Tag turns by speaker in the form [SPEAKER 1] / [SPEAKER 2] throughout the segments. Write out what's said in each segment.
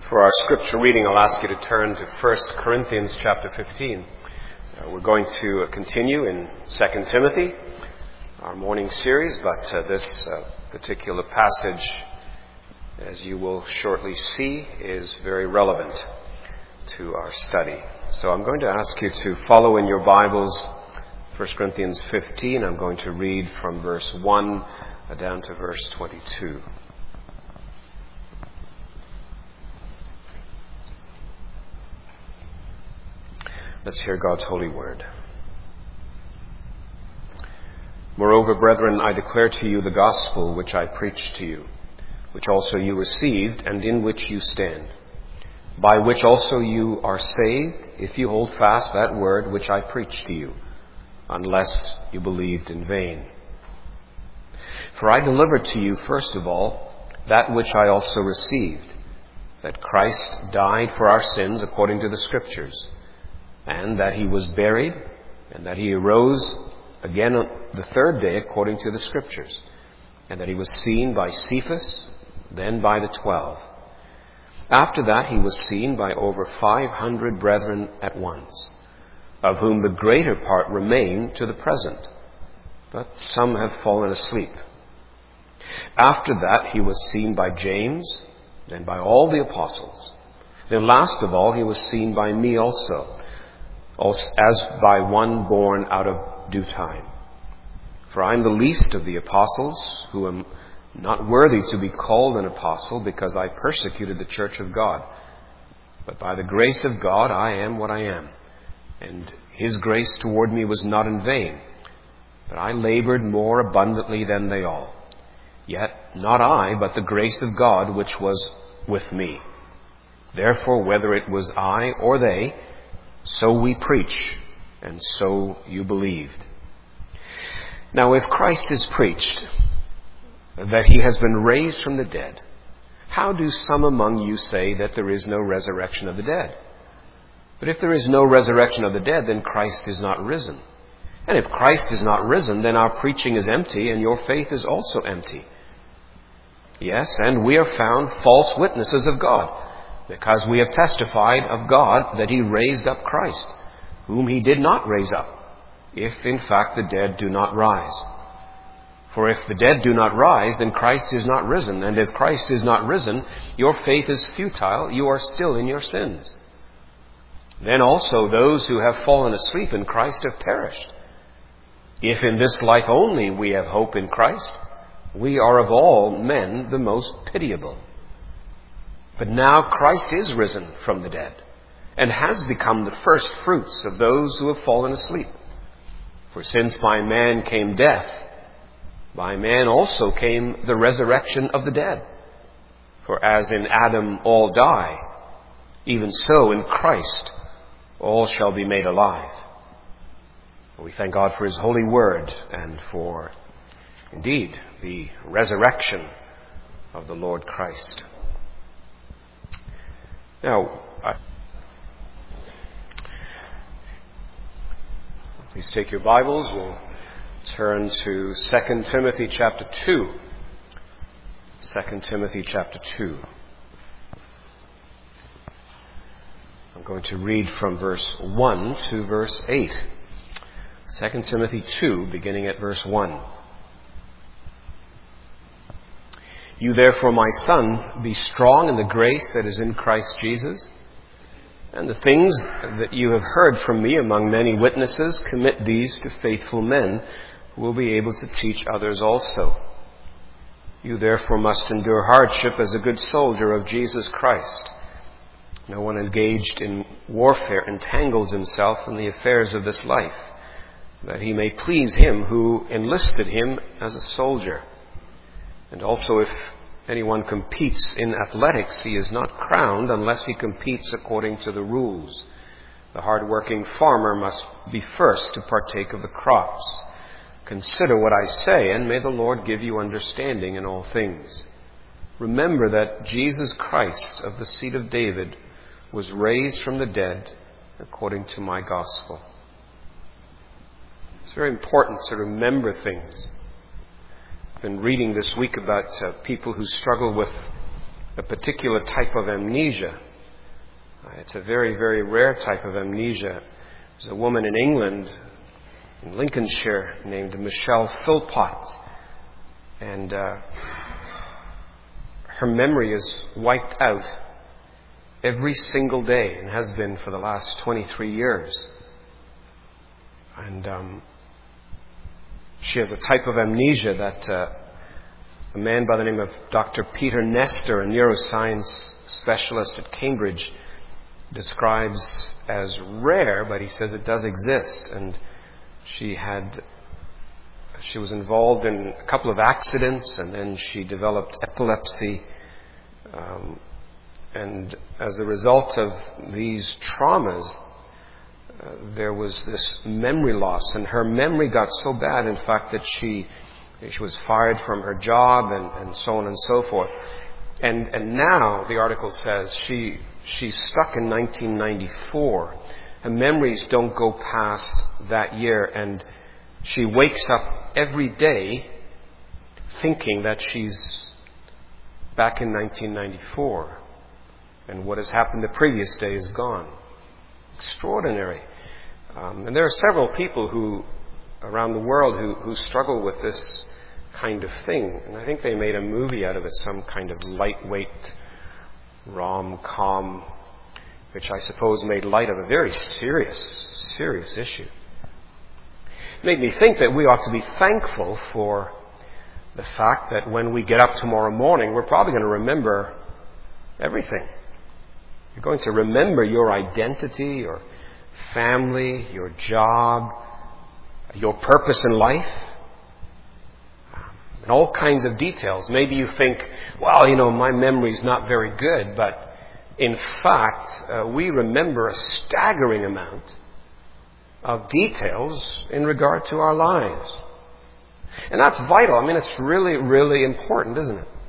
[SPEAKER 1] For our scripture reading, I'll ask you to turn to 1 Corinthians chapter 15. We're going to continue in 2 Timothy, our morning series, but this particular passage, as you will shortly see, is very relevant to our study. So I'm going to ask you to follow in your Bibles 1 Corinthians 15. I'm going to read from verse 1 down to verse 22. Let's hear God's holy word. Moreover, brethren, I declare to you the gospel which I preached to you, which also you received, and in which you stand, by which also you are saved, if you hold fast that word which I preached to you, unless you believed in vain. For I delivered to you, first of all, that which I also received, that Christ died for our sins according to the Scriptures, and that he was buried, and that he arose again on the third day according to the Scriptures, and that he was seen by Cephas, then by the 12. After that he was seen by over 500 brethren at once, of whom the greater part remain to the present, but some have fallen asleep. After that he was seen by James, then by all the apostles. Then last of all he was seen by me also, as by one born out of due time. For I am the least of the apostles, who am not worthy to be called an apostle, because I persecuted the church of God. But by the grace of God I am what I am, and his grace toward me was not in vain. But I labored more abundantly than they all. Yet not I, but the grace of God which was with me. Therefore, whether it was I or they, so we preach, and so you believed. Now, if Christ is preached, that he has been raised from the dead, how do some among you say that there is no resurrection of the dead? But if there is no resurrection of the dead, then Christ is not risen. And if Christ is not risen, then our preaching is empty, and your faith is also empty. Yes, and we are found false witnesses of God, because we have testified of God that he raised up Christ, whom he did not raise up, if in fact the dead do not rise. For if the dead do not rise, then Christ is not risen. And if Christ is not risen, your faith is futile, you are still in your sins. Then also those who have fallen asleep in Christ have perished. If in this life only we have hope in Christ, we are of all men the most pitiable. But now Christ is risen from the dead, and has become the first fruits of those who have fallen asleep. For since by man came death, by man also came the resurrection of the dead. For as in Adam all die, even so in Christ all shall be made alive. We thank God for his holy word, and for, indeed, the resurrection of the Lord Christ. Now, please take your Bibles. We'll turn to 2 Timothy chapter 2. 2 Timothy chapter 2. I'm going to read from verse 1 to verse 8. 2 Timothy 2, beginning at verse 1. You therefore, my son, be strong in the grace that is in Christ Jesus, and the things that you have heard from me among many witnesses, commit these to faithful men who will be able to teach others also. You therefore must endure hardship as a good soldier of Jesus Christ. No one engaged in warfare entangles himself in the affairs of this life, that he may please him who enlisted him as a soldier. And also, if anyone competes in athletics, he is not crowned unless he competes according to the rules. The hard-working farmer must be first to partake of the crops. Consider what I say, and may the Lord give you understanding in all things. Remember that Jesus Christ of the seed of David was raised from the dead according to my gospel. It's very important to remember things. I've been reading this week about people who struggle with a particular type of amnesia. It's a very, very rare type of amnesia. There's a woman in England, in Lincolnshire, named Michelle Philpott. And her memory is wiped out every single day and has been for the last 23 years. And she has a type of amnesia that a man by the name of Dr. Peter Nestor, a neuroscience specialist at Cambridge, describes as rare, but he says it does exist. And she was involved in a couple of accidents, and then she developed epilepsy. And as a result of these traumas, there was this memory loss, and her memory got so bad, in fact, that she was fired from her job, and so on and so forth. And now, the article says, she's stuck in 1994. Her memories don't go past that year, and she wakes up every day thinking that she's back in 1994, and what has happened the previous day is gone. Extraordinary. And there are several people around the world who struggle with this kind of thing. And I think they made a movie out of it, some kind of lightweight rom-com, which I suppose made light of a very serious issue. It made me think that we ought to be thankful for the fact that when we get up tomorrow morning, we're probably going to remember everything. You're going to remember your identity, your family, your job, your purpose in life, and all kinds of details. Maybe you think, well, my memory's not very good, but in fact, we remember a staggering amount of details in regard to our lives. And that's vital. I mean, it's really, really important, isn't it?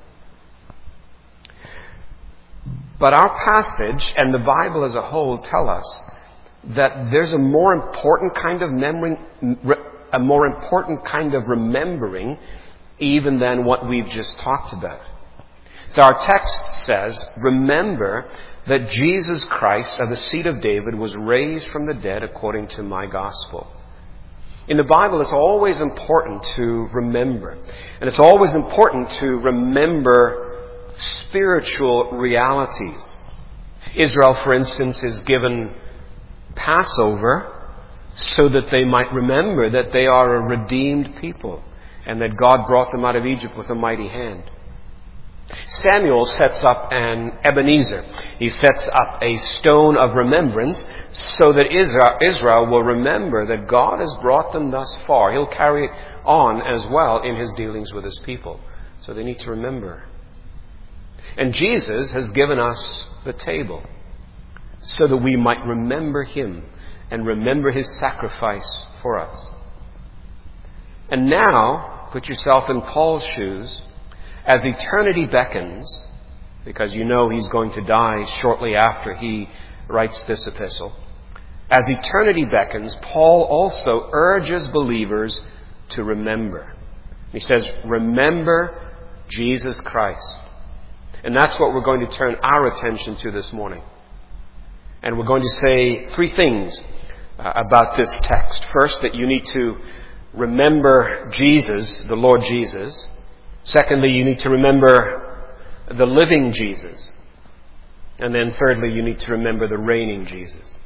[SPEAKER 1] But our passage and the Bible as a whole tell us that there's a more important kind of memory, a more important kind of remembering even than what we've just talked about. So our text says, remember that Jesus Christ of the seed of David was raised from the dead according to my gospel. In the Bible, it's always important to remember. And it's always important to remember spiritual realities. Israel, for instance, is given Passover so that they might remember that they are a redeemed people and that God brought them out of Egypt with a mighty hand. Samuel sets up an Ebenezer. He sets up a stone of remembrance so that Israel will remember that God has brought them thus far. He'll carry it on as well in his dealings with his people. So they need to remember. And Jesus has given us the table so that we might remember him and remember his sacrifice for us. And now, put yourself in Paul's shoes. As eternity beckons, because you know he's going to die shortly after he writes this epistle, as eternity beckons, Paul also urges believers to remember. He says, remember Jesus Christ. And that's what we're going to turn our attention to this morning. And we're going to say three things about this text. First, that you need to remember Jesus, the Lord Jesus. Secondly, you need to remember the living Jesus. And then thirdly, you need to remember the reigning Jesus.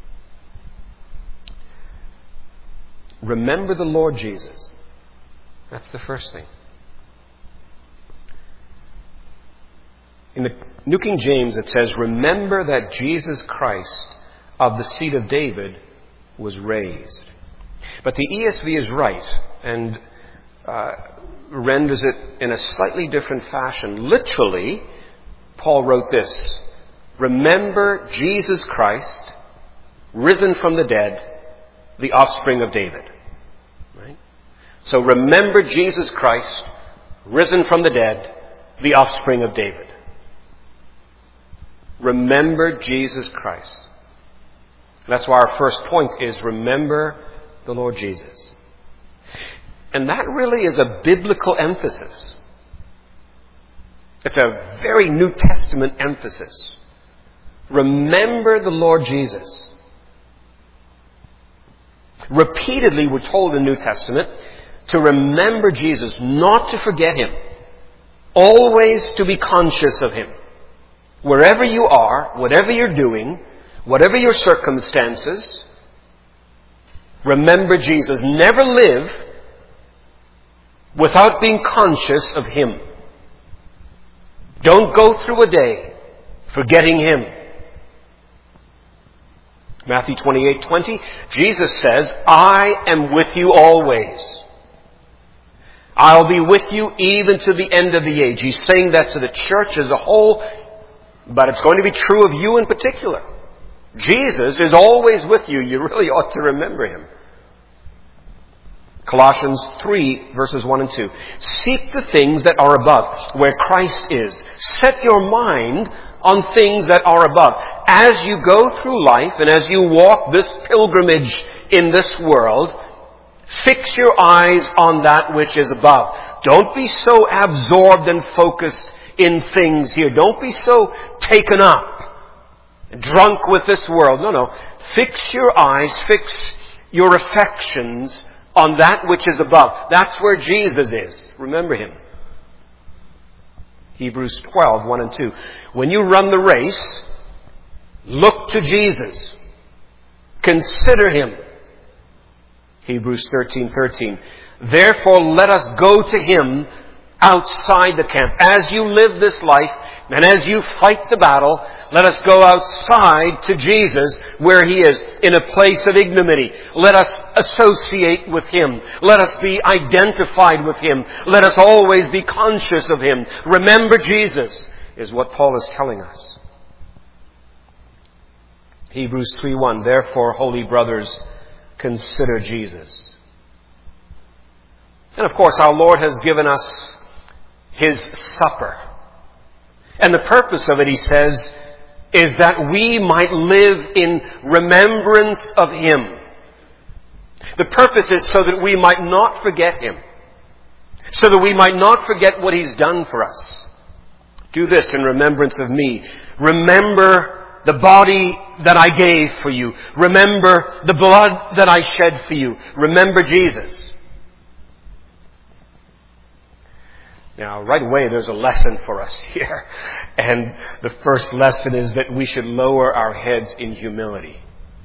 [SPEAKER 1] Remember the Lord Jesus. That's the first thing. In the New King James it says, remember that Jesus Christ of the seed of David was raised. But the ESV is right and renders it in a slightly different fashion. Literally, Paul wrote this, remember Jesus Christ, risen from the dead, the offspring of David. Right? So remember Jesus Christ, risen from the dead, the offspring of David. Remember Jesus Christ. That's why our first point is remember the Lord Jesus. And that really is a biblical emphasis. It's a very New Testament emphasis. Remember the Lord Jesus. Repeatedly we're told in the New Testament to remember Jesus, not to forget Him. Always to be conscious of Him. Wherever you are, whatever you're doing, whatever your circumstances, remember Jesus. Never live without being conscious of Him. Don't go through a day forgetting Him. Matthew 28:20, Jesus says, I am with you always. I'll be with you even to the end of the age. He's saying that to the church as a whole, but it's going to be true of you in particular. Jesus is always with you. You really ought to remember Him. Colossians 3, verses 1 and 2. Seek the things that are above, where Christ is. Set your mind on things that are above. As you go through life and as you walk this pilgrimage in this world, fix your eyes on that which is above. Don't be so absorbed and focused in things here. Don't be so taken up, drunk with this world. No. Fix your eyes, fix your affections on that which is above. That's where Jesus is. Remember Him. Hebrews 12, 1 and 2. When you run the race, look to Jesus. Consider Him. Hebrews 13:13. Therefore, let us go to Him outside the camp. As you live this life, and as you fight the battle, let us go outside to Jesus where He is, in a place of ignominy. Let us associate with Him. Let us be identified with Him. Let us always be conscious of Him. Remember Jesus, is what Paul is telling us. Hebrews 3:1. Therefore, holy brothers, consider Jesus. And of course, our Lord has given us His supper. And the purpose of it, He says, is that we might live in remembrance of Him. The purpose is so that we might not forget Him. So that we might not forget what He's done for us. Do this in remembrance of me. Remember the body that I gave for you. Remember the blood that I shed for you. Remember Jesus. Now, right away, there's a lesson for us here. And the first lesson is that we should lower our heads in humility.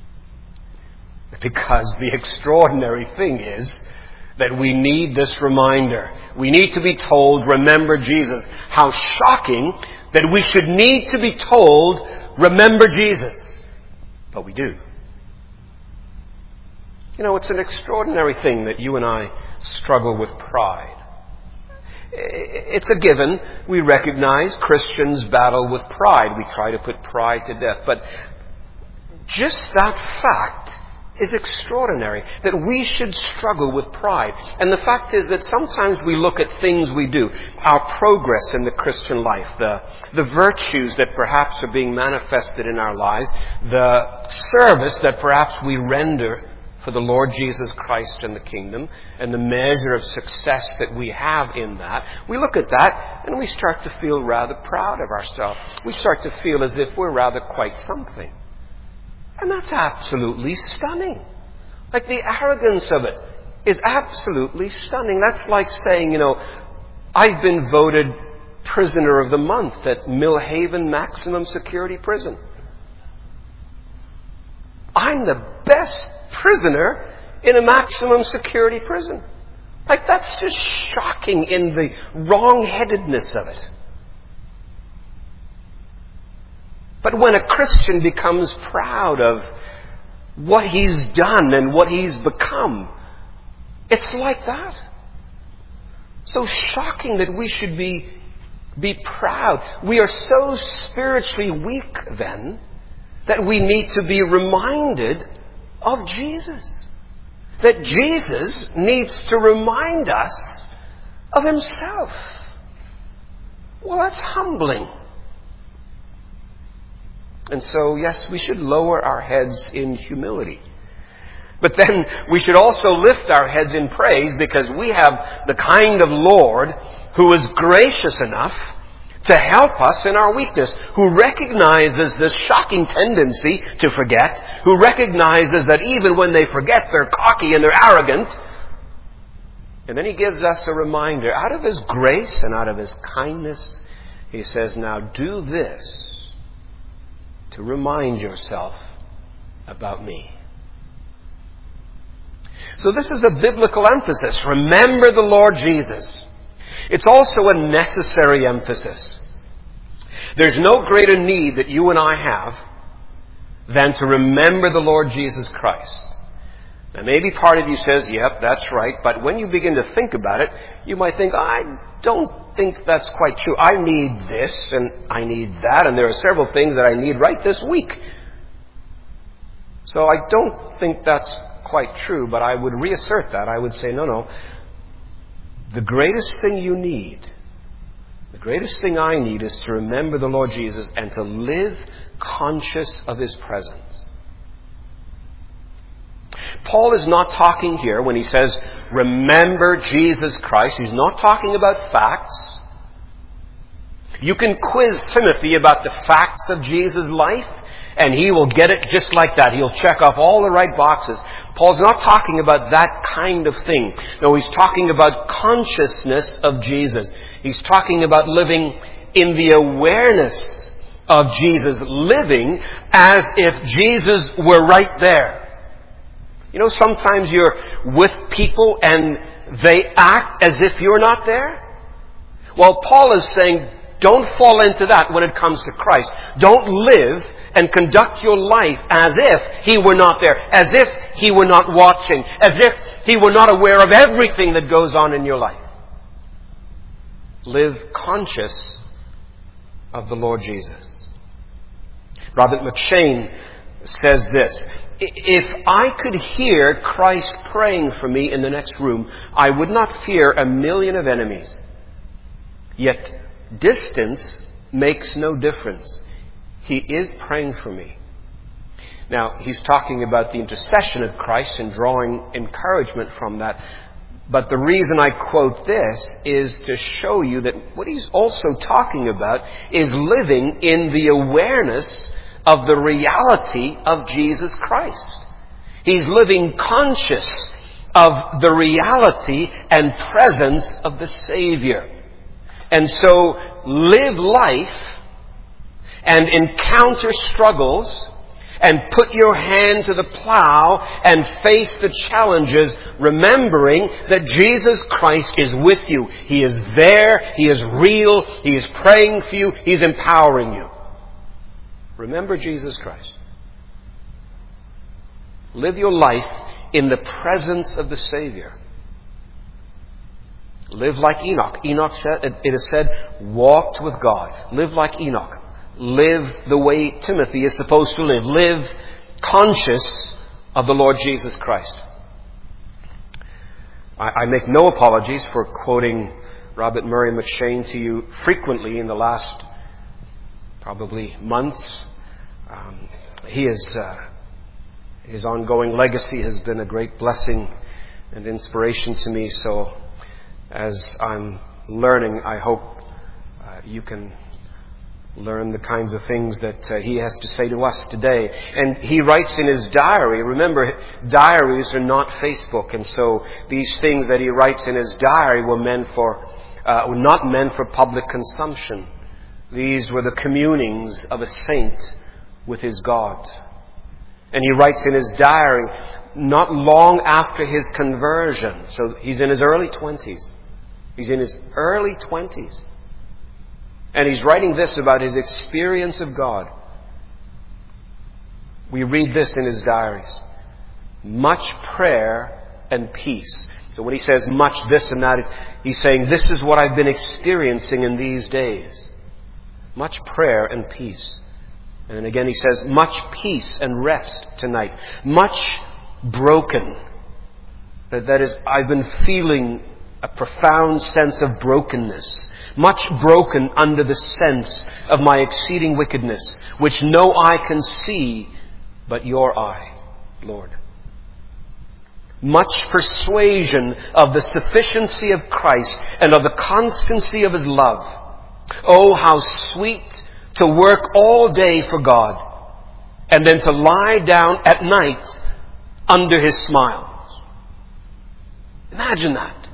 [SPEAKER 1] Because the extraordinary thing is that we need this reminder. We need to be told, remember Jesus. How shocking that we should need to be told, remember Jesus. But we do. You know, it's an extraordinary thing that you and I struggle with pride. It's a given. We recognize Christians battle with pride. We try to put pride to death. But just that fact is extraordinary, that we should struggle with pride. And the fact is that sometimes we look at things we do, our progress in the Christian life, the virtues that perhaps are being manifested in our lives, the service that perhaps we render for the Lord Jesus Christ and the kingdom, and the measure of success that we have in that. We look at that and we start to feel rather proud of ourselves. We start to feel as if we're rather quite something. And that's absolutely stunning. Like, the arrogance of it is absolutely stunning. That's like saying, I've been voted prisoner of the month at Millhaven Maximum Security Prison. I'm the best prisoner in a maximum security prison. Like, that's just shocking in the wrong-headedness of it. But when a Christian becomes proud of what he's done and what he's become, it's like that. So shocking that we should be proud. We are so spiritually weak then that we need to be reminded of Jesus. That Jesus needs to remind us of Himself. Well, that's humbling. And so, yes, we should lower our heads in humility. But then we should also lift our heads in praise, because we have the kind of Lord who is gracious enough to help us in our weakness, who recognizes this shocking tendency to forget, who recognizes that even when they forget, they're cocky and they're arrogant. And then he gives us a reminder. Out of his grace and out of his kindness, he says, now do this to remind yourself about me. So this is a biblical emphasis. Remember the Lord Jesus. It's also a necessary emphasis. There's no greater need that you and I have than to remember the Lord Jesus Christ. Now maybe part of you says, yep, that's right. But when you begin to think about it, you might think, I don't think that's quite true. I need this and I need that. And there are several things that I need right this week. So I don't think that's quite true, but I would reassert that. I would say, no. The greatest thing you need, the greatest thing I need is to remember the Lord Jesus and to live conscious of His presence. Paul is not talking here when he says, remember Jesus Christ. He's not talking about facts. You can quiz Timothy about the facts of Jesus' life, and he will get it just like that. He'll check off all the right boxes. Paul's not talking about that kind of thing. No, he's talking about consciousness of Jesus. He's talking about living in the awareness of Jesus, living as if Jesus were right there. You know, sometimes you're with people and they act as if you're not there. Well, Paul is saying, don't fall into that when it comes to Christ. Don't live and conduct your life as if He were not there, as if He were not watching, as if He were not aware of everything that goes on in your life. Live conscious of the Lord Jesus. Robert McShane says this, if I could hear Christ praying for me in the next room, I would not fear 1,000,000 of enemies. Yet distance makes no difference. He is praying for me. Now, he's talking about the intercession of Christ and drawing encouragement from that. But the reason I quote this is to show you that what he's also talking about is living in the awareness of the reality of Jesus Christ. He's living conscious of the reality and presence of the Savior. And so live life and encounter struggles and put your hand to the plow and face the challenges, remembering that Jesus Christ is with you. He is there. He is real. He is praying for you. He's empowering you. Remember Jesus Christ. Live your life in the presence of the Savior. Live like Enoch. Enoch said, it is said, walked with God. Live like Enoch. Live the way Timothy is supposed to live. Live conscious of the Lord Jesus Christ. I make no apologies for quoting Robert Murray McShane to you frequently in the last probably months. His ongoing legacy has been a great blessing and inspiration to me. So as I'm learning, I hope you can learn the kinds of things that he has to say to us today. And he writes in his diary. Remember, diaries are not Facebook, and so these things that he writes in his diary were not meant for public consumption. These were the communings of a saint with his God. And he writes in his diary not long after his conversion. So he's in his early 20s. He's in his early 20s. And he's writing this about his experience of God. We read this in his diaries. Much prayer and peace. So when he says much this and that, he's saying this is what I've been experiencing in these days. Much prayer and peace. And again he says much peace and rest tonight. Much broken. That is, I've been feeling a profound sense of brokenness. Much broken under the sense of my exceeding wickedness, which no eye can see but your eye, Lord. Much persuasion of the sufficiency of Christ and of the constancy of His love. Oh, how sweet to work all day for God and then to lie down at night under His smiles. Imagine that.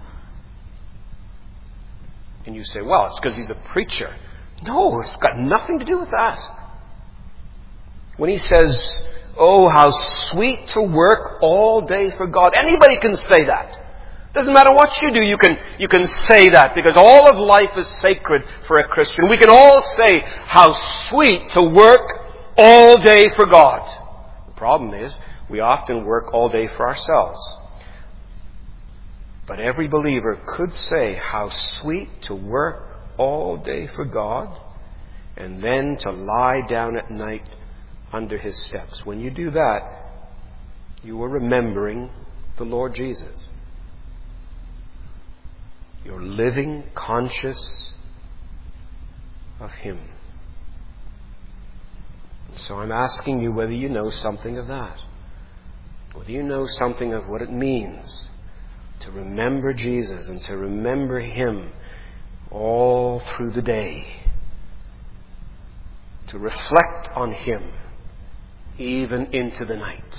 [SPEAKER 1] And you say, well, it's because he's a preacher. No, it's got nothing to do with that. When he says, oh, how sweet to work all day for God. Anybody can say that. Doesn't matter what you do, you can say that, because all of life is sacred for a Christian. We can all say how sweet to work all day for God. The problem is, we often work all day for ourselves. But every believer could say how sweet to work all day for God and then to lie down at night under His steps. When you do that, you are remembering the Lord Jesus. You're living conscious of Him. And so I'm asking you whether you know something of that. Whether you know something of what it means to remember Jesus and to remember Him all through the day. To reflect on Him even into the night.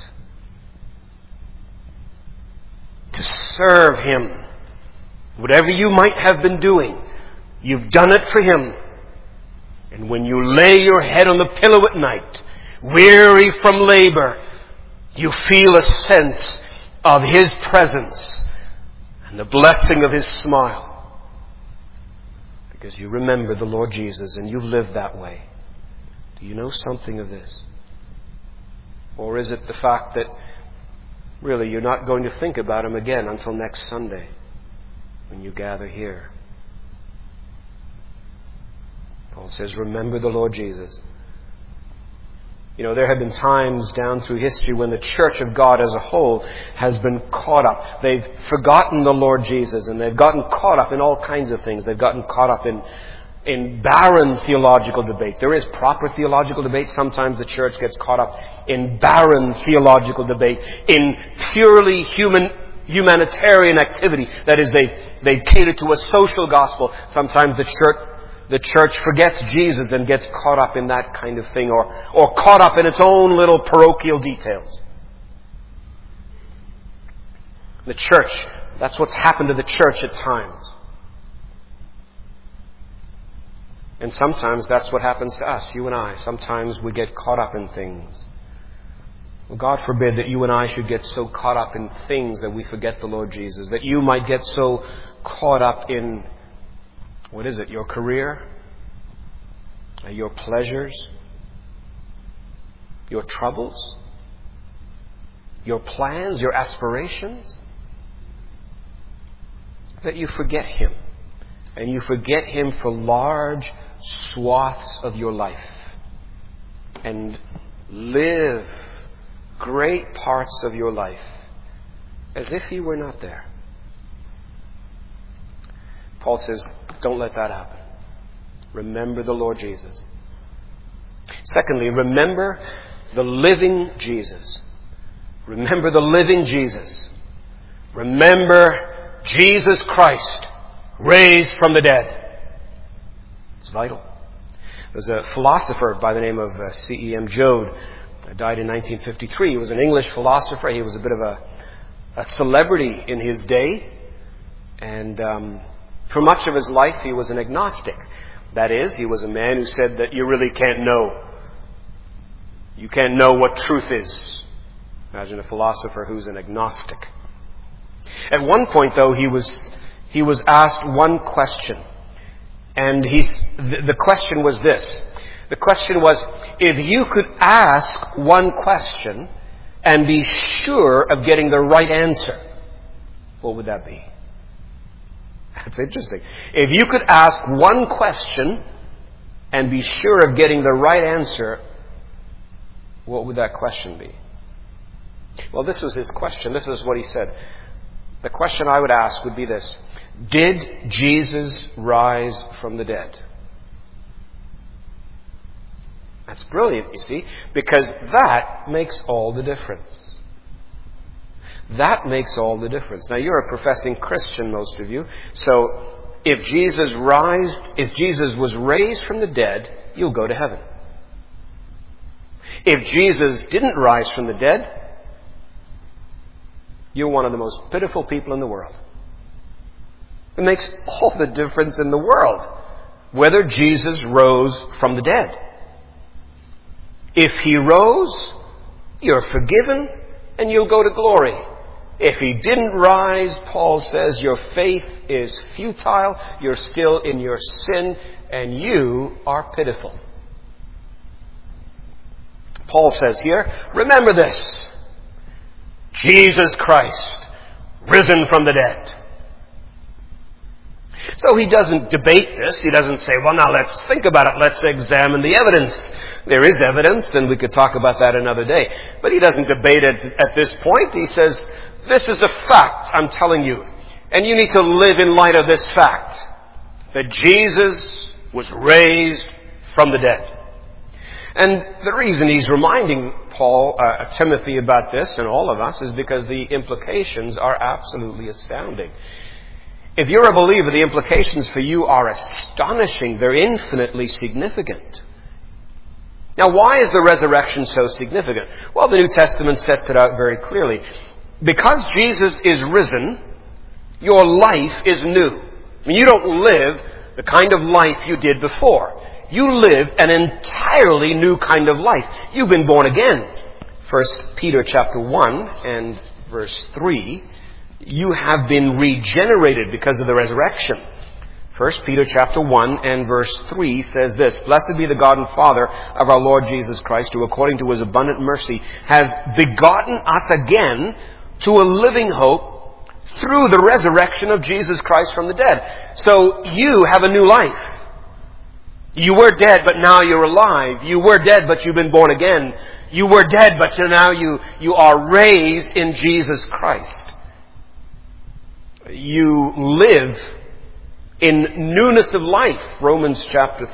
[SPEAKER 1] To serve Him. Whatever you might have been doing, you've done it for Him. And when you lay your head on the pillow at night, weary from labor, you feel a sense of His presence and the blessing of His smile. Because you remember the Lord Jesus and you've lived that way. Do you know something of this? Or is it the fact that really you're not going to think about Him again until next Sunday when you gather here? Paul says, remember the Lord Jesus. You know, there have been times down through history when the church of God as a whole has been caught up. They've forgotten the Lord Jesus and they've gotten caught up in all kinds of things. They've gotten caught up in barren theological debate. There is proper theological debate. Sometimes the church gets caught up in barren theological debate, in purely humanitarian activity. That is, they cater to a social gospel. Sometimes the church forgets Jesus and gets caught up in that kind of thing, or caught up in its own little parochial details. The church, that's what's happened to the church at times. And sometimes that's what happens to us, you and I. Sometimes we get caught up in things. Well, God forbid that you and I should get so caught up in things that we forget the Lord Jesus. That you might get so caught up in, what is it, your career, your pleasures, your troubles, your plans, your aspirations, that you forget Him. And you forget Him for large swaths of your life. And live great parts of your life as if He were not there. Paul says, don't let that happen. Remember the Lord Jesus. Secondly, remember the living Jesus. Remember the living Jesus. Remember Jesus Christ, raised from the dead. It's vital. There's a philosopher by the name of C.E.M. Joad, died in 1953. He was an English philosopher. He was a bit of a celebrity in his day. And for much of his life, he was an agnostic. That is, he was a man who said that you really can't know. You can't know what truth is. Imagine a philosopher who's an agnostic. At one point, though, he was asked one question. And the question was this. The question was, if you could ask one question and be sure of getting the right answer, what would that be? That's interesting. If you could ask one question and be sure of getting the right answer, what would that question be? Well, this was his question. This is what he said. The question I would ask would be this. Did Jesus rise from the dead? That's brilliant, you see, because that makes all the difference. That makes all the difference. Now, you're a professing Christian, most of you, so if Jesus was raised from the dead, you'll go to heaven. If Jesus didn't rise from the dead, you're one of the most pitiful people in the world. It makes all the difference in the world whether Jesus rose from the dead. If he rose, you're forgiven and you'll go to glory. If he didn't rise, Paul says, your faith is futile, you're still in your sin, and you are pitiful. Paul says here, remember this, Jesus Christ, risen from the dead. So he doesn't debate this. He doesn't say, well, now let's think about it. Let's examine the evidence. There is evidence, and we could talk about that another day. But he doesn't debate it at this point. He says, this is a fact, I'm telling you. And you need to live in light of this fact, that Jesus was raised from the dead. And the reason he's reminding Timothy about this, and all of us, is because the implications are absolutely astounding. If you're a believer, the implications for you are astonishing. They're infinitely significant. Now, why is the resurrection so significant? Well, the New Testament sets it out very clearly. Because Jesus is risen, your life is new. I mean, you don't live the kind of life you did before. You live an entirely new kind of life. You've been born again. 1 Peter chapter 1 and verse 3, you have been regenerated because of the resurrection. 1 Peter chapter 1 and verse 3 says this, Blessed be the God and Father of our Lord Jesus Christ, who according to his abundant mercy has begotten us again to a living hope through the resurrection of Jesus Christ from the dead. So you have a new life. You were dead, but now you're alive. You were dead, but you've been born again. You were dead, but now you are raised in Jesus Christ. You live in newness of life. Romans chapter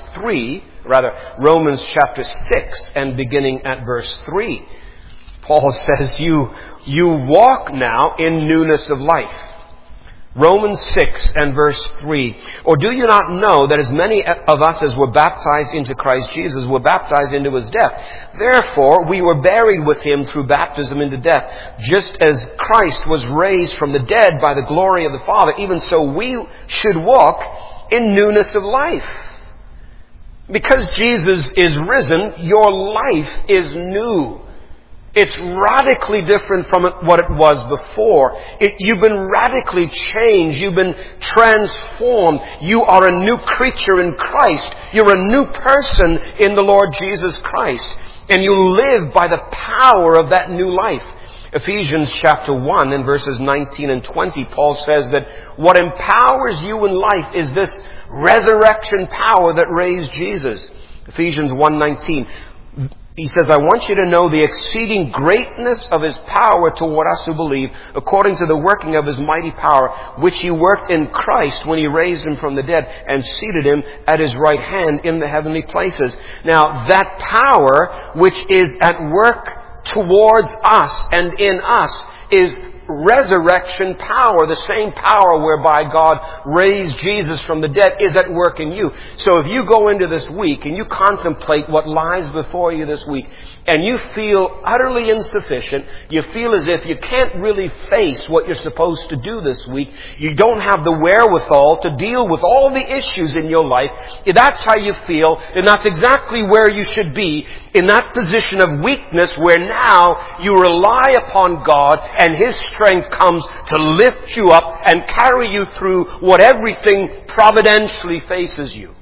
[SPEAKER 1] 6 and beginning at verse 3. Paul says you walk now in newness of life. Romans 6 and verse 3. Or do you not know that as many of us as were baptized into Christ Jesus were baptized into his death? Therefore, we were buried with him through baptism into death, just as Christ was raised from the dead by the glory of the Father. Even so, we should walk in newness of life. Because Jesus is risen, your life is new. It's radically different from what it was before. You've been radically changed. You've been transformed. You are a new creature in Christ. You're a new person in the Lord Jesus Christ. And you live by the power of that new life. Ephesians chapter 1 and verses 19 and 20, Paul says that what empowers you in life is this resurrection power that raised Jesus. Ephesians 1:19. He says, I want you to know the exceeding greatness of his power toward us who believe, according to the working of his mighty power, which he worked in Christ when he raised him from the dead and seated him at his right hand in the heavenly places. Now, that power which is at work towards us and in us is resurrection power. The same power whereby God raised Jesus from the dead is at work in you. So if you go into this week and you contemplate what lies before you this week and you feel utterly insufficient, you feel as if you can't really face what you're supposed to do this week, you don't have the wherewithal to deal with all the issues in your life, if that's how you feel, and that's exactly where you should be, in that position of weakness where now you rely upon God and his strength comes to lift you up and carry you through what everything providentially faces you.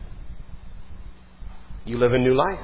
[SPEAKER 1] You live a new life.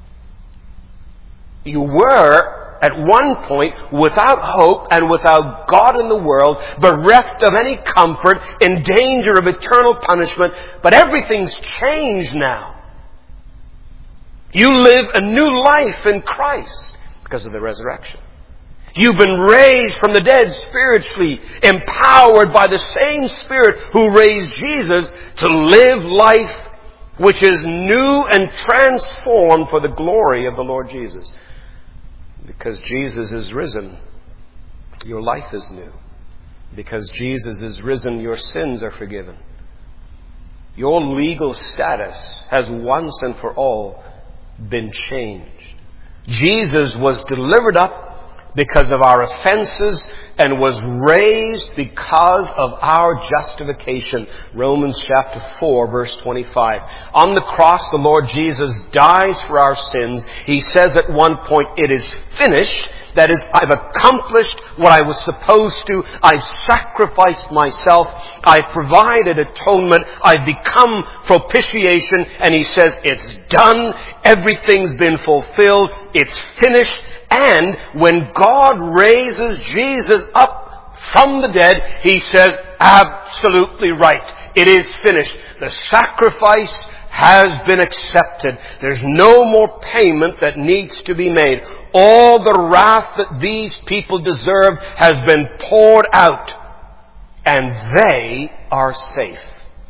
[SPEAKER 1] You were at one point without hope and without God in the world, bereft of any comfort, in danger of eternal punishment, but everything's changed now. You live a new life in Christ because of the resurrection. You've been raised from the dead spiritually, empowered by the same Spirit who raised Jesus to live life which is new and transformed for the glory of the Lord Jesus. Because Jesus is risen, your life is new. Because Jesus is risen, your sins are forgiven. Your legal status has once and for all been changed. Jesus was delivered up because of our offenses and was raised because of our justification. Romans chapter 4, verse 25. On the cross, the Lord Jesus dies for our sins. He says at one point, "It is finished." That is, I've accomplished what I was supposed to. I've sacrificed myself. I've provided atonement. I've become propitiation. And He says, it's done. Everything's been fulfilled. It's finished. And when God raises Jesus up from the dead, He says, absolutely right. It is finished. The sacrifice has been accepted. There's no more payment that needs to be made. All the wrath that these people deserve has been poured out, and they are safe.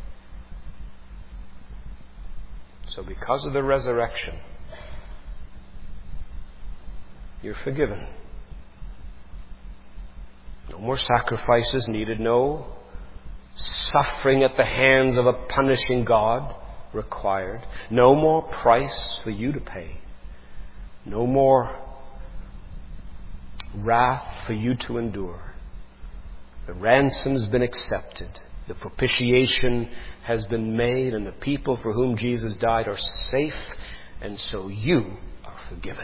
[SPEAKER 1] So because of the resurrection, you're forgiven. No more sacrifices needed. No suffering at the hands of a punishing God required. No more price for you to pay. No more wrath for you to endure. The ransom's been accepted. The propitiation has been made, and the people for whom Jesus died are safe, and so you are forgiven.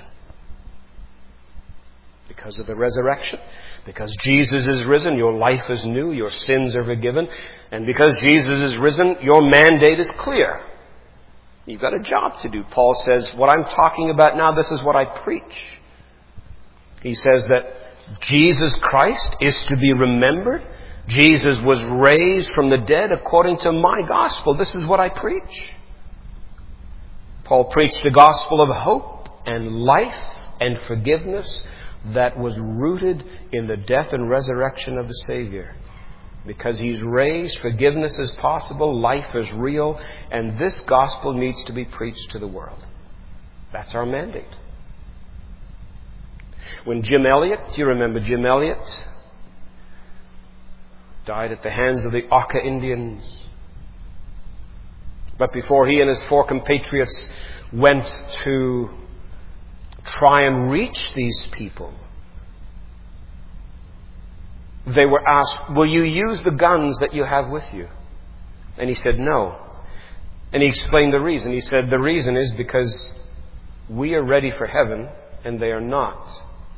[SPEAKER 1] Because of the resurrection, because Jesus is risen, your life is new, your sins are forgiven, and because Jesus is risen, your mandate is clear. You've got a job to do. Paul says, what I'm talking about now, this is what I preach. He says that Jesus Christ is to be remembered. Jesus was raised from the dead according to my gospel. This is what I preach. Paul preached the gospel of hope and life and forgiveness that was rooted in the death and resurrection of the Savior. Because He's raised, forgiveness is possible, life is real, and this gospel needs to be preached to the world. That's our mandate. When Jim Elliot, do you remember Jim Elliot? Died at the hands of the Auca Indians. But before he and his 4 compatriots went to try and reach these people, they were asked, will you use the guns that you have with you? And he said, no. And he explained the reason. He said, the reason is because we are ready for heaven and they are not.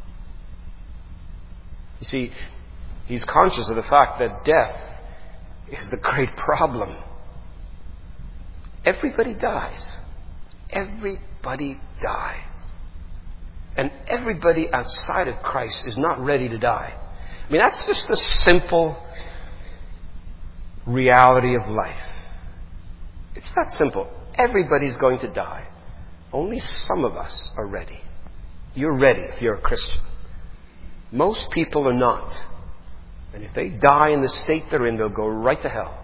[SPEAKER 1] You see, he's conscious of the fact that death is the great problem. Everybody dies. Everybody dies. And everybody outside of Christ is not ready to die. I mean, that's just the simple reality of life. It's that simple. Everybody's going to die. Only some of us are ready. You're ready if you're a Christian. Most people are not. And if they die in the state they're in, they'll go right to hell.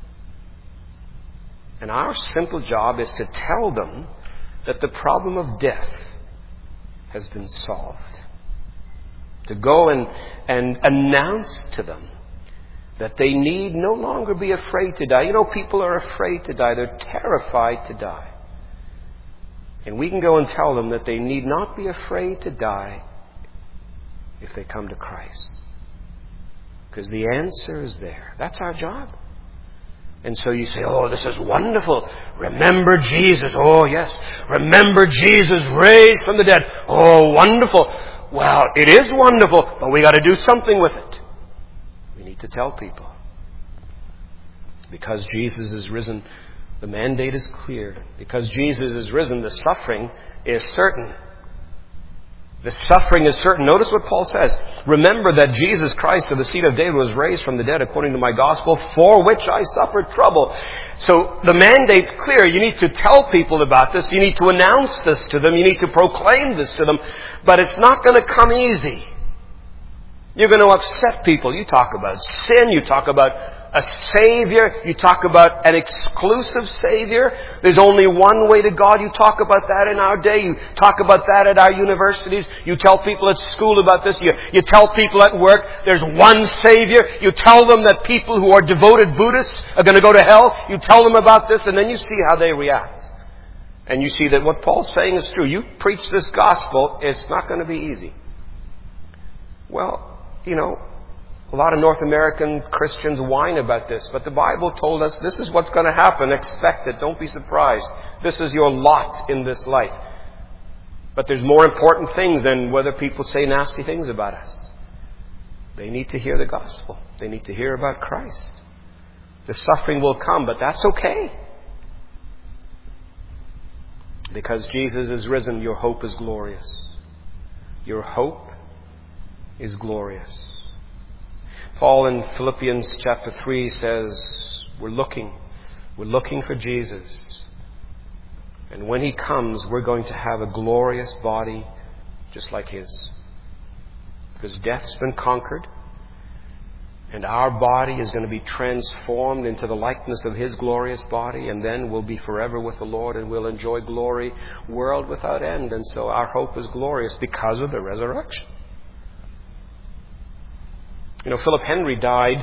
[SPEAKER 1] And our simple job is to tell them that the problem of death has been solved. To go and announce to them that they need no longer be afraid to die. You know, people are afraid to die. They're terrified to die. And we can go and tell them that they need not be afraid to die if they come to Christ. Because the answer is there. That's our job. And so you say, oh, this is wonderful. Remember Jesus. Oh, yes. Remember Jesus raised from the dead. Oh, wonderful. Well, it is wonderful, but we got to do something with it. We need to tell people. Because Jesus is risen, the mandate is clear. Because Jesus is risen, the suffering is certain. The suffering is certain. Notice what Paul says. Remember that Jesus Christ of the seed of David was raised from the dead according to my gospel, for which I suffered trouble. So the mandate's clear. You need to tell people about this. You need to announce this to them. You need to proclaim this to them. But it's not going to come easy. You're going to upset people. You talk about sin. You talk about a Savior. You talk about an exclusive Savior. There's only one way to God. You talk about that in our day. You talk about that at our universities. You tell people at school about this. You tell people at work there's one Savior. You tell them that people who are devoted Buddhists are going to go to hell. You tell them about this, and then you see how they react. And you see that what Paul's saying is true. You preach this gospel, it's not going to be easy. Well, a lot of North American Christians whine about this, but the Bible told us this is what's going to happen. Expect it. Don't be surprised. This is your lot in this life. But there's more important things than whether people say nasty things about us. They need to hear the gospel. They need to hear about Christ. The suffering will come, but that's okay. Because Jesus is risen, your hope is glorious. Your hope is glorious. Paul in Philippians chapter 3 says, we're looking for Jesus. And when He comes, we're going to have a glorious body just like His. Because death's been conquered. And our body is going to be transformed into the likeness of His glorious body. And then we'll be forever with the Lord and we'll enjoy glory, world without end. And so our hope is glorious because of the resurrection. Philip Henry died,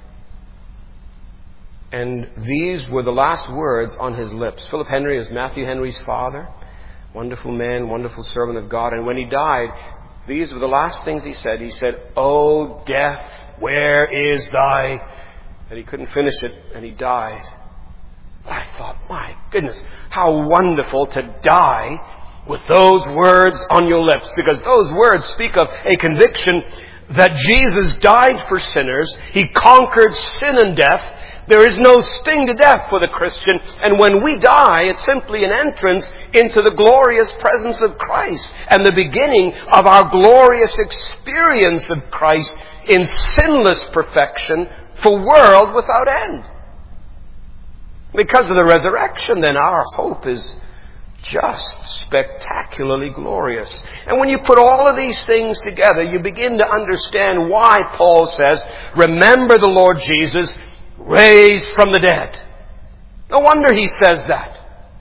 [SPEAKER 1] and these were the last words on his lips. Philip Henry is Matthew Henry's father. Wonderful man, wonderful servant of God. And when he died, these were the last things he said. He said, "O death, where is thy..." And he couldn't finish it, and he died. I thought, my goodness, how wonderful to die with those words on your lips. Because those words speak of a conviction that Jesus died for sinners. He conquered sin and death. There is no sting to death for the Christian. And when we die, it's simply an entrance into the glorious presence of Christ and the beginning of our glorious experience of Christ in sinless perfection for world without end. Because of the resurrection, then our hope is just spectacularly glorious. And when you put all of these things together, you begin to understand why Paul says, remember the Lord Jesus raised from the dead. No wonder he says that.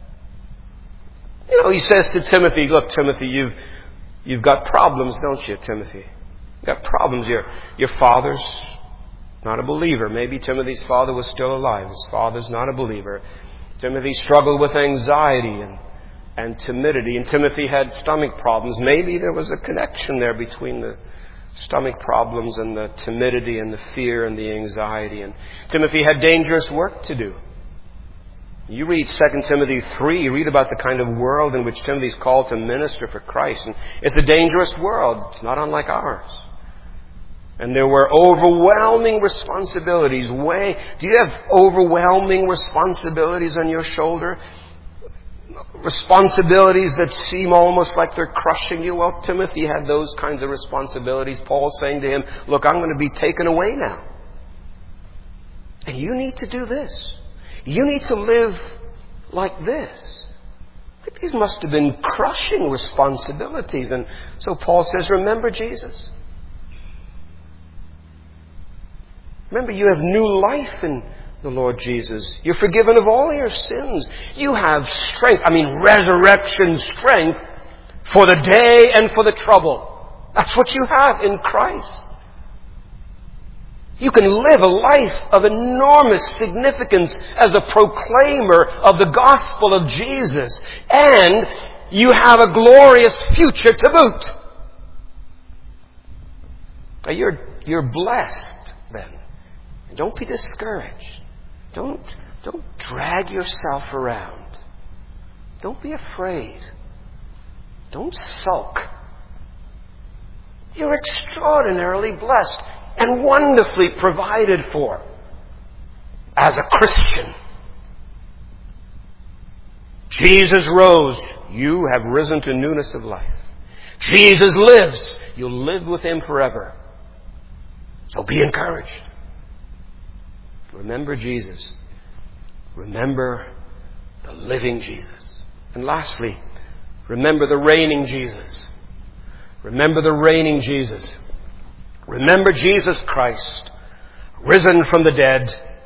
[SPEAKER 1] He says to Timothy, look, Timothy, you've got problems, don't you, Timothy? You've got problems. Your father's not a believer. Maybe Timothy's father was still alive. His father's not a believer. Timothy struggled with anxiety and timidity, and Timothy had stomach problems. Maybe there was a connection there between the stomach problems and the timidity and the fear and the anxiety. And Timothy had dangerous work to do. You read 2 Timothy 3, you read about the kind of world in which Timothy's called to minister for Christ. And it's a dangerous world. It's not unlike ours. And there were overwhelming responsibilities. Do you have overwhelming responsibilities on your shoulder? Responsibilities that seem almost like they're crushing you. Well, Timothy had those kinds of responsibilities. Paul's saying to him, look, I'm going to be taken away now. And you need to do this. You need to live like this. These must have been crushing responsibilities. And so Paul says, remember Jesus. Remember, you have new life in the Lord Jesus. You're forgiven of all your sins. You have strength. Resurrection strength for the day and for the trouble. That's what you have in Christ. You can live a life of enormous significance as a proclaimer of the gospel of Jesus. And you have a glorious future to boot. Now you're blessed then. And don't be discouraged. Don't drag yourself around. Don't be afraid. Don't sulk. You're extraordinarily blessed and wonderfully provided for as a Christian. Jesus rose. You have risen to newness of life. Jesus lives. You'll live with Him forever. So be encouraged. Remember Jesus. Remember the living Jesus. And lastly, remember the reigning Jesus. Remember the reigning Jesus. Remember Jesus Christ, risen from the dead,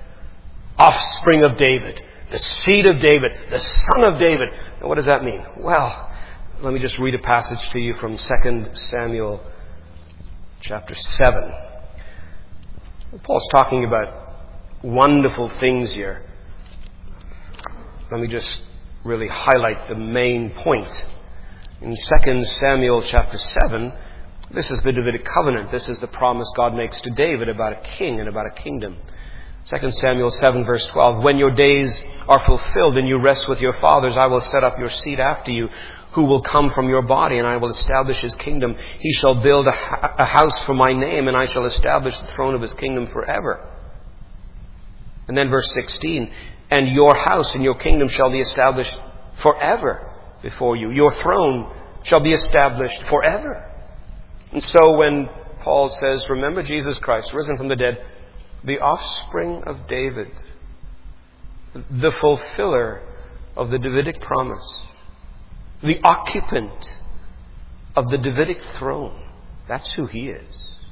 [SPEAKER 1] offspring of David, the seed of David, the son of David. Now, what does that mean? Well, let me just read a passage to you from 2 Samuel chapter 7. Paul's talking about wonderful things here. Let me just really highlight the main point. In 2 Samuel chapter 7, this is the Davidic covenant. This is the promise God makes to David about a king and about a kingdom. 2 Samuel 7 verse 12, when your days are fulfilled and you rest with your fathers, I will set up your seed after you, who will come from your body, and I will establish his kingdom. He shall build a house for my name, and I shall establish the throne of his kingdom forever. And then verse 16, and your house and your kingdom shall be established forever before you. Your throne shall be established forever. And so when Paul says, remember Jesus Christ, risen from the dead, the offspring of David, the fulfiller of the Davidic promise, the occupant of the Davidic throne, that's who he is.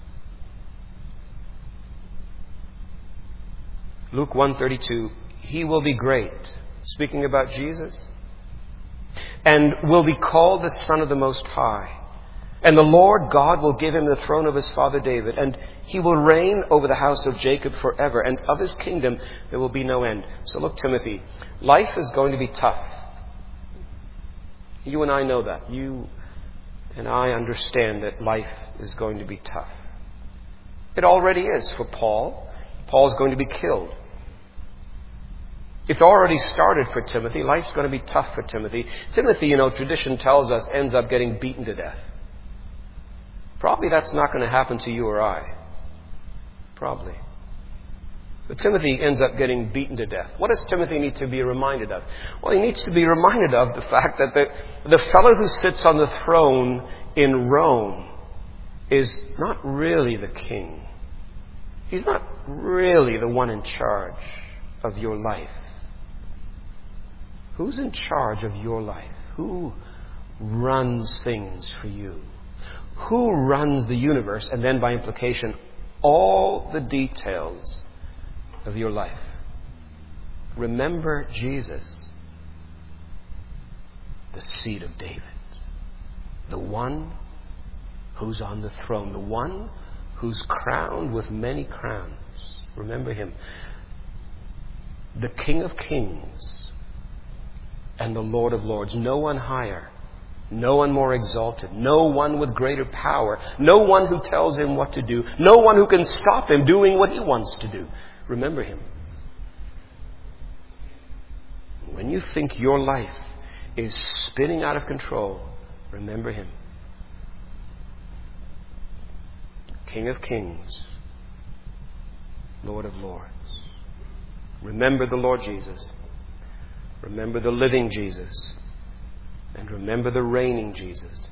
[SPEAKER 1] Luke 1:32, he will be great, speaking about Jesus, and will be called the Son of the Most High. And the Lord God will give him the throne of his father David, and he will reign over the house of Jacob forever, and of his kingdom there will be no end. So look, Timothy, life is going to be tough. You and I know that. You and I understand that life is going to be tough. It already is for Paul. Paul is going to be killed. It's already started for Timothy. Life's going to be tough for Timothy. Timothy, tradition tells us, ends up getting beaten to death. Probably that's not going to happen to you or I. Probably. But Timothy ends up getting beaten to death. What does Timothy need to be reminded of? Well, he needs to be reminded of the fact that the fellow who sits on the throne in Rome is not really the king. He's not really the one in charge of your life. Who's in charge of your life? Who runs things for you? Who runs the universe, and then by implication, all the details of your life? Remember Jesus, the seed of David, the one who's on the throne, the one who's crowned with many crowns. Remember him, the King of Kings and the Lord of Lords. No one higher, no one more exalted, no one with greater power, no one who tells him what to do, no one who can stop him doing what he wants to do. Remember him. When you think your life is spinning out of control, remember him. King of Kings, Lord of Lords. Remember the Lord Jesus. Remember the living Jesus. And remember the reigning Jesus.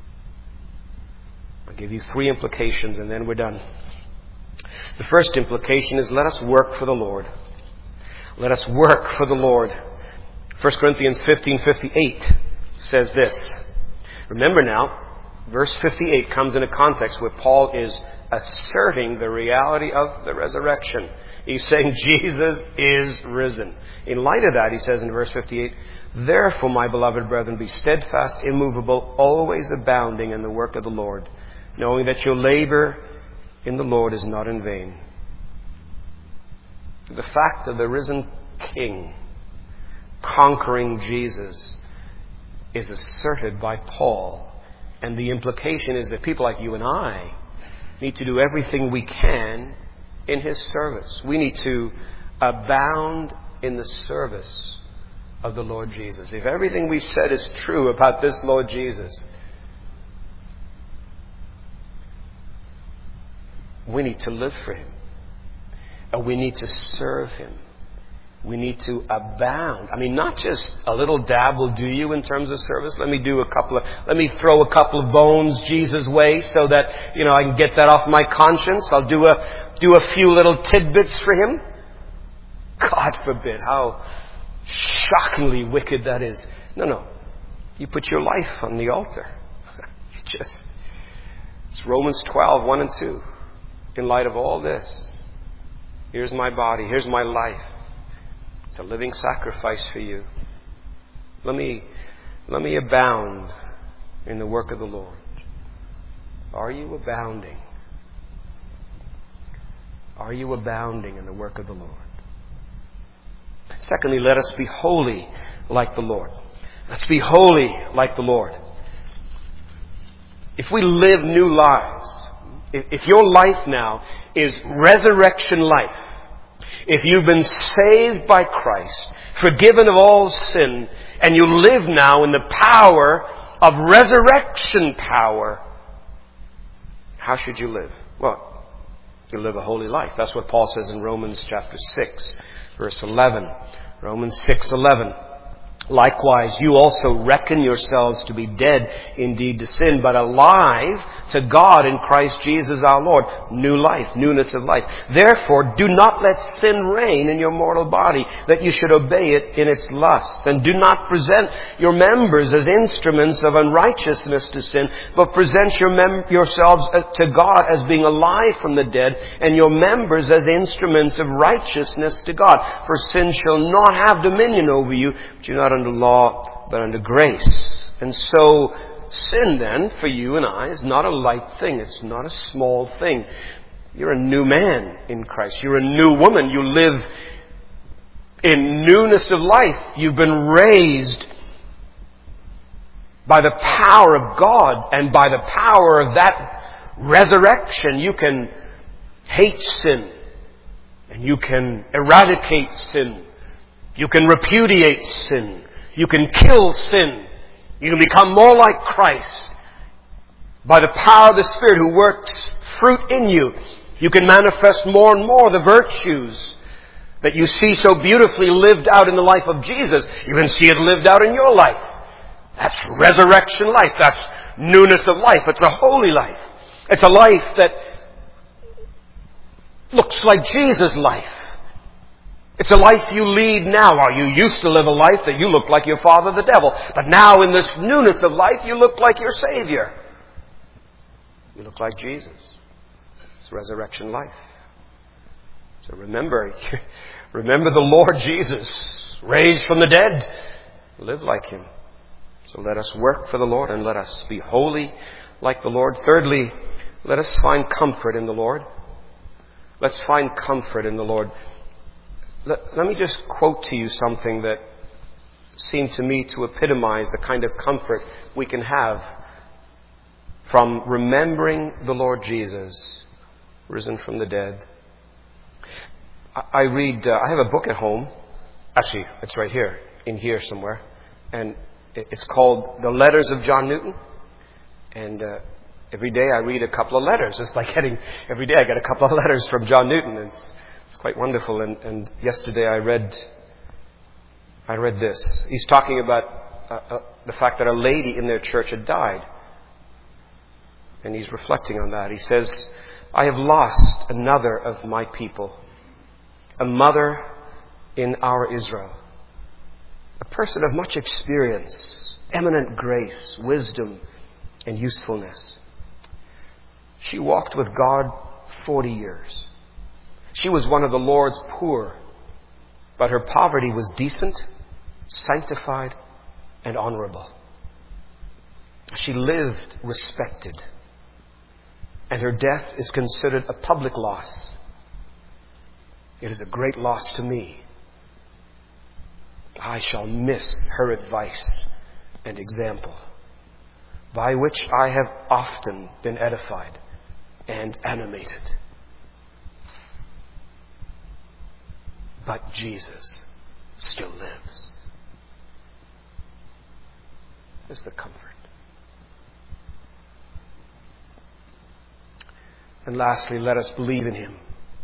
[SPEAKER 1] I'll give you 3 implications and then we're done. The first implication is, let us work for the Lord. Let us work for the Lord. 1 Corinthians 15:58 says this. Remember now, verse 58 comes in a context where Paul is asserting the reality of the resurrection. He's saying Jesus is risen. In light of that, he says in verse 58, therefore, my beloved brethren, be steadfast, immovable, always abounding in the work of the Lord, knowing that your labor in the Lord is not in vain. The fact of the risen King conquering Jesus is asserted by Paul. And the implication is that people like you and I need to do everything we can in his service. We need to abound in the service of the Lord Jesus. If everything we've said is true about this Lord Jesus, we need to live for him. And we need to serve him. We need to abound. I mean, not just a little dab will do you in terms of service. Let me throw a couple of bones Jesus' way so that, I can get that off my conscience. I'll do a few little tidbits for him. God forbid, how shockingly wicked that is. No. You put your life on the altar. It's Romans 12:1 and 2. In light of all this, here's my body, here's my life. It's a living sacrifice for you. Let me abound in the work of the Lord. Are you abounding? Are you abounding in the work of the Lord? Secondly, let us be holy like the Lord. Let's be holy like the Lord. If we live new lives, if your life now is resurrection life, if you've been saved by Christ, forgiven of all sin, and you live now in the power of resurrection power, how should you live? Well, you live a holy life. That's what Paul says in Romans chapter 6, verse 11. Romans 6:11. Likewise, you also reckon yourselves to be dead indeed to sin, but alive to God in Christ Jesus our Lord. New life, newness of life. Therefore, do not let sin reign in your mortal body, that you should obey it in its lusts. And do not present your members as instruments of unrighteousness to sin, but present yourselves to God as being alive from the dead, and your members as instruments of righteousness to God. For sin shall not have dominion over you, but you're not under law, but under grace. And so, sin then, for you and I, is not a light thing. It's not a small thing. You're a new man in Christ. You're a new woman. You live in newness of life. You've been raised by the power of God, and by the power of that resurrection, you can hate sin, and you can eradicate sin. You can repudiate sin. You can kill sin. You can become more like Christ by the power of the Spirit who works fruit in you. You can manifest more and more the virtues that you see so beautifully lived out in the life of Jesus. You can see it lived out in your life. That's resurrection life. That's newness of life. It's a holy life. It's a life that looks like Jesus' life. It's a life you lead now. Or you used to live a life that you looked like your father, the devil. But now in this newness of life, you look like your Savior. You look like Jesus. It's resurrection life. So remember the Lord Jesus, raised from the dead. Live like Him. So let us work for the Lord, and let us be holy like the Lord. Thirdly, let us find comfort in the Lord. Let's find comfort in the Lord. Let me just quote to you something that seemed to me to epitomize the kind of comfort we can have from remembering the Lord Jesus, risen from the dead. I have a book at home. Actually, it's right here, in here somewhere. And it's called The Letters of John Newton. And every day I read a couple of letters. It's like every day I get a couple of letters from John Newton. And it's quite wonderful. And yesterday I read this. He's talking about the fact that a lady in their church had died. And he's reflecting on that. He says, I have lost another of my people, a mother in our Israel, a person of much experience, eminent grace, wisdom, and usefulness. She walked with God 40 years. She was one of the Lord's poor, but her poverty was decent, sanctified, and honorable. She lived respected, and her death is considered a public loss. It is a great loss to me. I shall miss her advice and example, by which I have often been edified and animated. But Jesus still lives. There's the comfort. And lastly, let us believe in Him.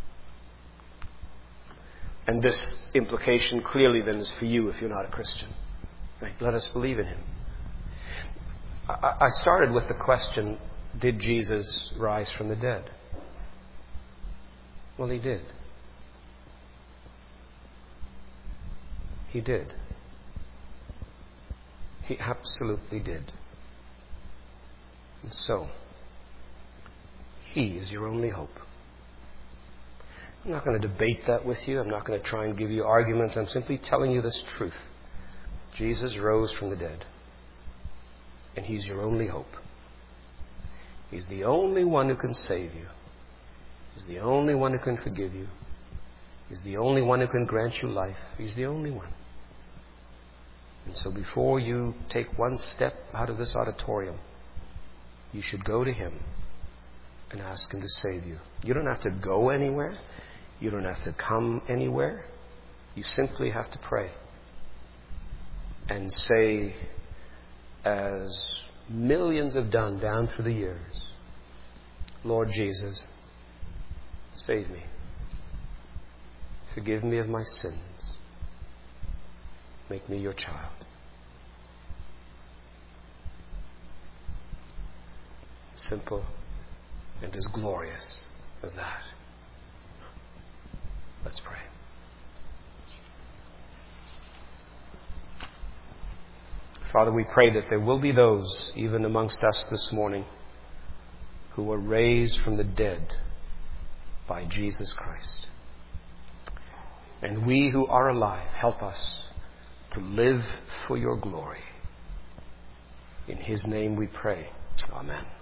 [SPEAKER 1] And this implication clearly then is for you if you're not a Christian. Right? Let us believe in Him. I started with the question, did Jesus rise from the dead? Well, He did. He did. He absolutely did. And so, He is your only hope. I'm not going to debate that with you. I'm not going to try and give you arguments. I'm simply telling you this truth. Jesus rose from the dead. And He's your only hope. He's the only one who can save you. He's the only one who can forgive you. He's the only one who can grant you life. He's the only one. And so before you take one step out of this auditorium, you should go to Him and ask Him to save you. You don't have to go anywhere. You don't have to come anywhere. You simply have to pray and say, as millions have done down through the years, Lord Jesus, save me. Forgive me of my sins. Make me your child. Simple and as glorious as that. Let's pray. Father, we pray that there will be those, even amongst us this morning, who were raised from the dead by Jesus Christ. And we who are alive, help us to live for your glory. In His name we pray. Amen.